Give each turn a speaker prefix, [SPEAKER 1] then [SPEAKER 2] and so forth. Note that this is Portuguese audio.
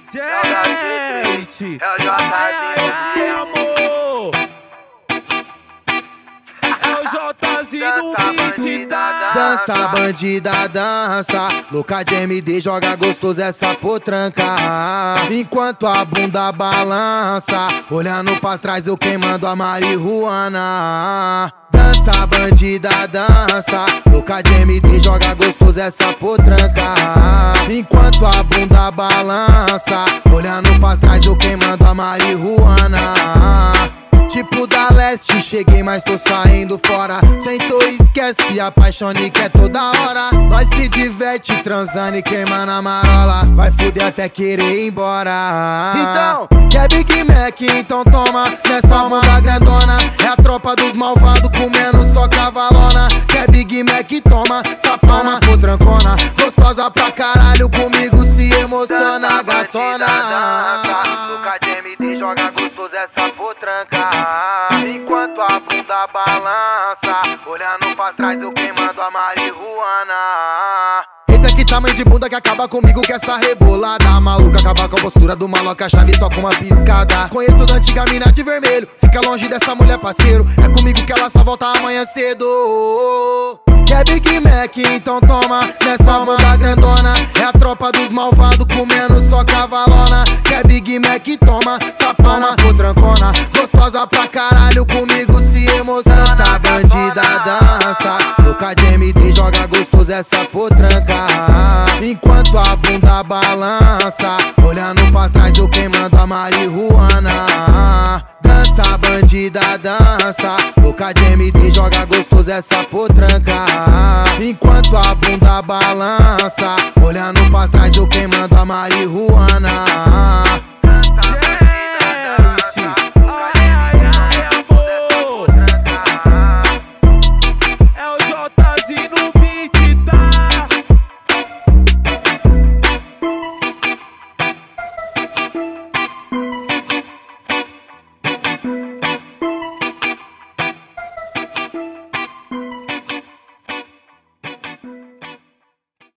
[SPEAKER 1] Gente, ai, amor. É o Jzinho no beat da
[SPEAKER 2] Dança, bandida, dança. Louca de MD, joga gostoso essa potranca. Enquanto a bunda balança, olhando pra trás eu queimando a marihuana. Dança, bandida, dança. Louca de MD, joga gostoso essa potranca. Enquanto a bunda balança, olhando pra trás eu queimando a marihuana. Tipo da leste, cheguei mas tô saindo fora. Sentou e esquece, apaixone que é toda hora. Nós se diverte transando e queimando a marola. Vai fuder até querer ir embora. Então, quer Big Mac? Então toma. Nessa alma da grandona é a tropa dos malvados comendo só cavalona. Quer Big Mac? Toma, tapa na potrancona. Gostosa pra caralho, comigo se emociona, gatona. Louca de MD, joga gostoso essa potranca. Enquanto a bunda balança, olhando pra trás eu queimando a marihuana. Eita, que tamanho de bunda que acaba comigo com essa rebolada. Maluca, acaba com a postura do maloca, chave só com uma piscada. Conheço da antiga mina de vermelho, fica longe dessa mulher parceiro. É comigo que ela só volta amanhã cedo. Quer Big Mac? Então toma. Nessa alma da grandona é a tropa dos malvados comendo só cavalona. Quer Big Mac? Toma, tapa na potrancona. Gostosa pra caralho, comigo se emociona. Dança, bandida, dança. Louca de MD, joga gostoso essa potranca. Enquanto a bunda balança, olhando pra trás eu queimando a marihuana. Dança, bandida, dança. Louca de MD, joga gostoso essa potranca. Enquanto a bunda balança, olhando pra trás eu queimando a marihuana.
[SPEAKER 1] Jzinho no beat, tá?